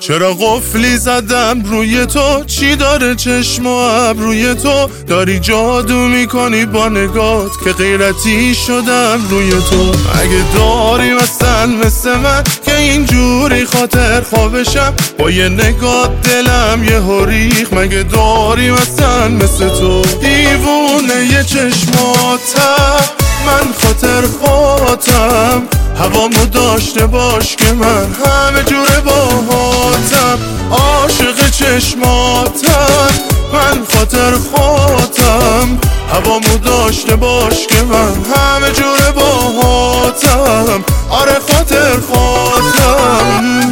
چرا قفلی زدم روی تو؟ چی داره چشم و ابروی تو؟ داری جادو میکنی با نگات که غیرتی شدم روی تو. اگه داری مثلا مثل من که اینجوری خاطر خوابشم، با یه نگاه دلم یه ریخ. مگه داری مثلا مثل تو؟ دیوونه یه چشماتم، من خاطر خاطم. هوامو داشته باش که من همه جوره باهاتم. عاشق چشماتم، من خاطر خاطم. هوامو داشته باش که من همه جوره باهاتم. آره خاطر خاطم.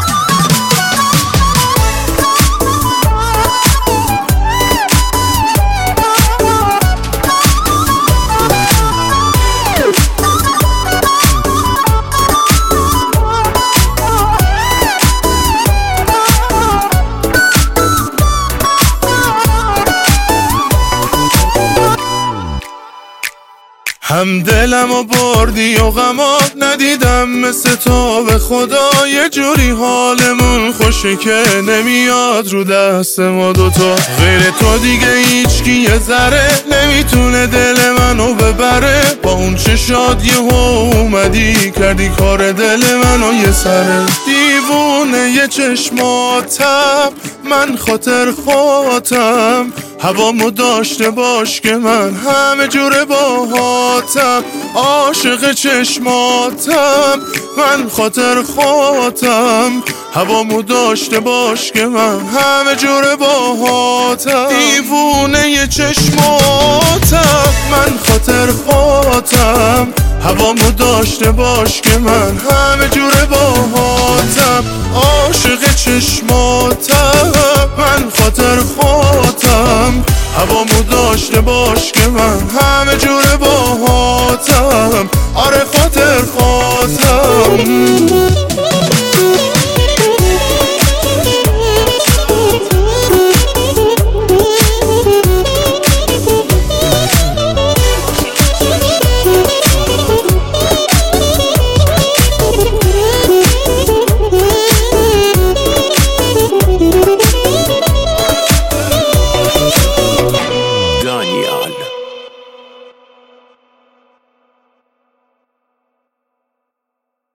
هم دلم و بردی و غما ندیدم مثل تو. به خدا یه جوری حالمون خوشه که نمیاد رو دست ما دوتا. غیر تو دیگه هیچکی یه ذره نمیتونه دل منو ببره. با اون چشات یهو اومدی کردی کار دل منو یه سره. دیوونه یه چشماتم، من خاطر خاطم. هوامو داشته باش که من همه جوره باهاتم. عاشق چشماتم، من خاطر خاطم. هوامو داشته باش که من همه جوره باهاتم. دیوونه یه چشماتم، من خاطر خاطم. هوامو داشته باش که من همه جوره باهاتم. عاشق چشماتم، من خاطر خاطم. هوامو داشته باش که من همه جوره باهاتم. آره خاطر خاطم.